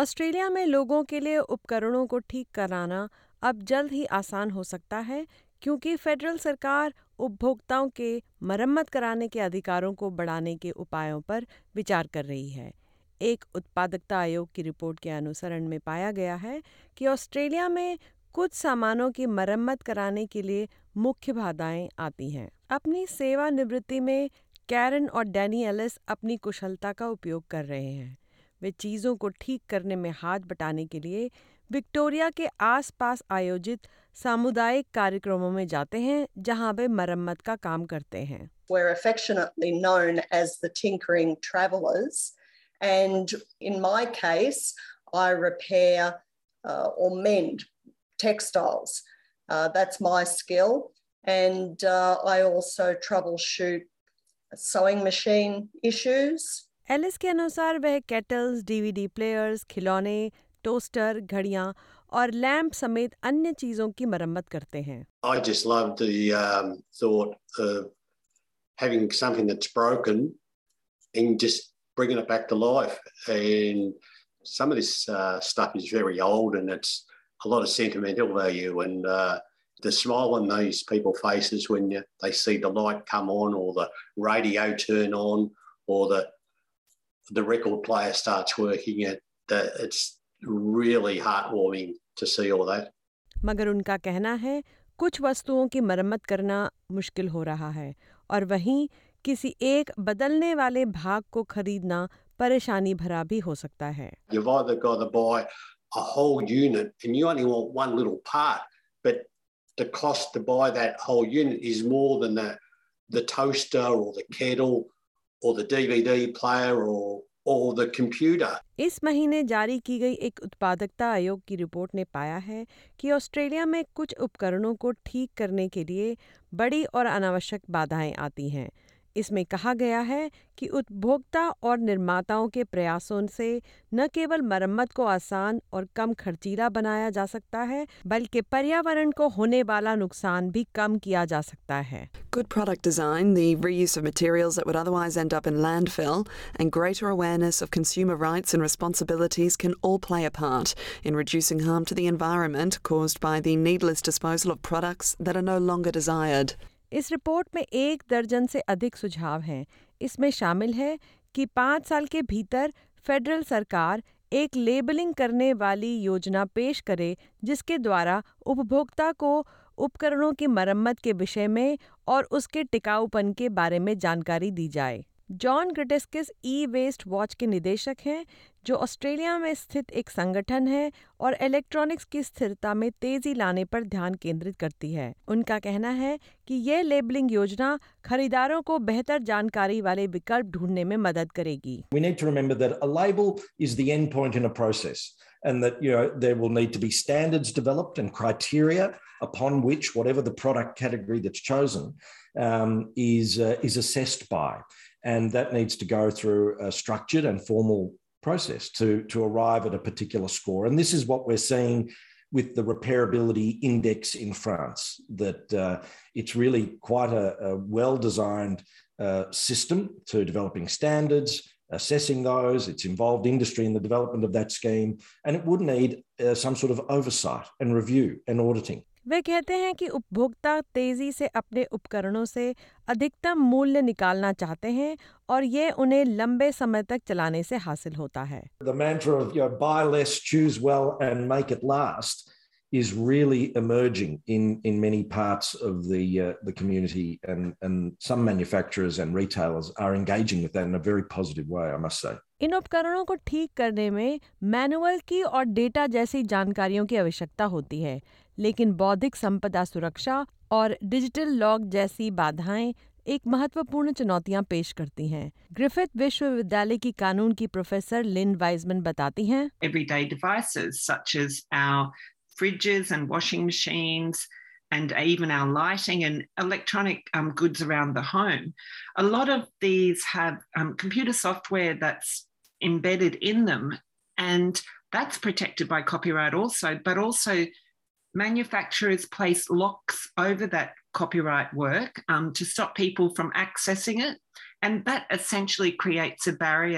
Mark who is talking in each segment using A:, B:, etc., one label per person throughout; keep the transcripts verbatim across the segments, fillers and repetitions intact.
A: Australia में लोगों के लिए उपकरणों को ठीक कराना अब जल्द ही आसान हो सकता है, क्योंकि फेडरल सरकार उपभोक्ताओं के मरम्मत कराने के अधिकारों को बढ़ाने के उपायों पर विचार कर रही है। एक उत्पादकता आयोग की रिपोर्ट के अनुसरण में पाया गया है कि ऑस्ट्रेलिया में कुछ सामानों की मरम्मत कराने के लिए मुख्य बाधाएं आती हैं। अपनी सेवानिवृत्ति में कैरन और डैनी एलिस अपनी कुशलता का उपयोग कर रहे हैं। वे चीज़ों को ठीक करने में हाथ बटाने के लिए विक्टोरिया के आसपास आयोजित सामुदायिक कार्यक्रमों में जाते हैं, जहां वे मरम्मत का काम करते हैं।
B: We're affectionately known as the tinkering travellers, and in my case, I repair uh, or mend textiles. Uh, that's my skill, and uh, I also troubleshoot sewing machine issues.
A: Ellis के अनुसार वह केटल्स, डीवीडी प्लेयर्स, खिलौने, toaster, घड़ियां और lamp समेत अन्य चीजों की मरम्मत करते हैं।
C: I just love the um, thought of having something that's broken and just bringing it back to life. And some of this uh, stuff is very old and it's a lot of sentimental value. And uh, the smile on these people's faces when you, they see the light come on or the radio turn on or the the record player starts working, it that it's really heartwarming to see all that.
A: मगर उनका कहना है कुछ वस्तुओं की मरम्मत करना मुश्किल हो रहा है और वहीं किसी एक बदलने वाले भाग को खरीदना परेशानी भरा भी हो सकता है।
C: You've either got to buy a whole unit and you only want one little part, but the cost to buy that whole unit is more than the the toaster or the kettle or the D V D player or or the computer.
A: इस महीने जारी की गई एक उत्पादकता आयोग की report ने पाया है कि ऑस्ट्रेलिया में कुछ उपकरणों को ठीक करने के लिए बड़ी और अनावश्यक बाधाएं आती हैं। इसमें कहा गया है कि उपभोक्ता और निर्माताओं के प्रयासों से न केवल मरम्मत को आसान और कम खर्चीला बनाया जा सकता है, बल्कि पर्यावरण को होने वाला नुकसान भी कम किया जा सकता है।
D: Good product design, the reuse of materials that would otherwise end up in landfill, and greater awareness of consumer rights and responsibilities can all play a part in reducing harm to the environment caused by the needless disposal of products that are no longer desired.
A: इस report में एक दर्जन से अधिक सुझाव हैं। इसमें शामिल है कि पाँच साल के भीतर फेडरल सरकार एक लेबलिंग करने वाली योजना पेश करे, जिसके द्वारा उपभोक्ता को उपकरणों की मरम्मत के विषय में और उसके टिकाऊपन के बारे में जानकारी दी जाए। John Gertsakis E waste watch के निदेशक हैं, जो ऑस्ट्रेलिया में स्थित एक संगठन है और इलेक्ट्रॉनिक्स की स्थिरता में तेजी लाने पर ध्यान केंद्रित करती है। उनका कहना है कि यह लेबलिंग योजना खरीदारों को बेहतर जानकारी वाले विकल्प ढूंढने में मदद करेगी।
E: We need to remember that a label is the end point in a process, and that you know there will need to be standards developed and criteria upon which whatever the product category that's chosen um, is uh, is assessed by, and that needs to go through a structured and formal process to to arrive at a particular score. And this is what we're seeing with the repairability index in France, that uh, it's really quite a, a well-designed uh, system to developing standards, assessing those. It's involved industry in the development of that scheme, and it would need uh, some sort of oversight and review and auditing.
A: वे कहते हैं कि उपभोक्ता तेजी से अपने उपकरणों से अधिकतम मूल्य निकालना चाहते हैं और ये उन्हें लंबे समय तक चलाने से हासिल होता है।
E: The mantra of you know, buy less, choose well, and make it last is really emerging in in many parts of the uh, the community, and and some manufacturers and retailers are engaging with that in a very positive way, I must say.
A: इन उपकरणों को ठीक करने में manual की और data जैसी जानकारियों की आवश्यकता होती है, लेकिन बौद्धिक संपदा सुरक्षा और डिजिटल लॉग जैसी बाधाएं एक महत्वपूर्ण चुनौतियां पेश करती हैं। ग्रिफिथ विश्वविद्यालय की कानून की प्रोफेसर लिन वाइजमन बताती हैं,
F: Everyday devices such as our fridges and washing machines and even our lighting and electronic um, goods around the home, a lot of these have um, computer software that's embedded in them, and that's protected by copyright also, but also manufacturers place locks over that copyright work um, to stop people from accessing it, and that essentially creates a barrier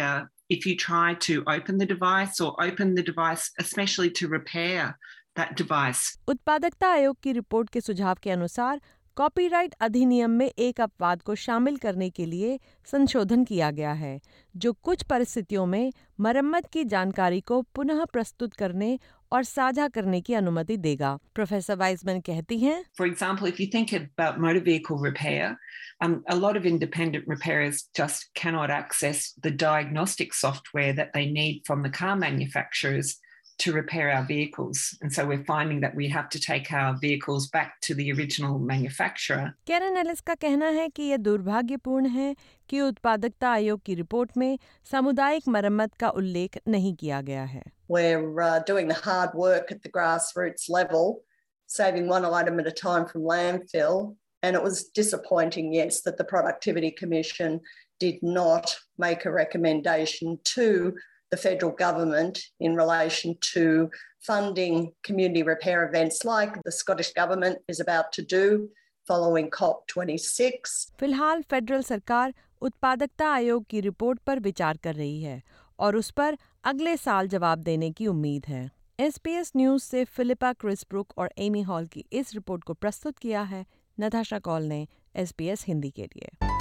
F: if you try to open the device or open the device especially to repair that device.
A: उत्पादकता आयोग की report के सुझाव के अनुसार copyright अधिनियम में एक अपवाद को शामिल करने के लिए संशोधन किया गया है, जो कुछ परिस्थितियों में मरम्मत की जानकारी को पुनः प्रस्तुत करने और साझा करने की अनुमति देगा। प्रोफेसर वाइजमैन कहती हैं,
F: For example, if you think about motor vehicle repair, um, a lot of independent repairers just cannot access the diagnostic software that they need from the car manufacturers to repair our vehicles. And so we're finding that we have to take our vehicles back to the original manufacturer.
A: Karen Ellis का कहना है कि यह दुर्भाग्यपूर्ण है कि उत्पादकता आयोग की रिपोर्ट में सामुदायिक मरम्मत का उल्लेख नहीं किया गया है।
B: We're uh, doing the hard work at the grassroots level, saving one item at a time from landfill. And it was disappointing, yes, that the Productivity Commission did not make a recommendation to the federal government in relation to funding community repair events like the Scottish Government is about to do following COP twenty-six.
A: फिलहाल federal सरकार उत्पादकता आयोग की report पर विचार कर रही है और उस पर अगले साल जवाब देने की उम्मीद है। एसबीएस न्यूज से फिलिपा क्रिसब्रुक और एमी हॉल की इस रिपोर्ट को प्रस्तुत किया है नताशा कॉल ने एसबीएस हिंदी के लिए।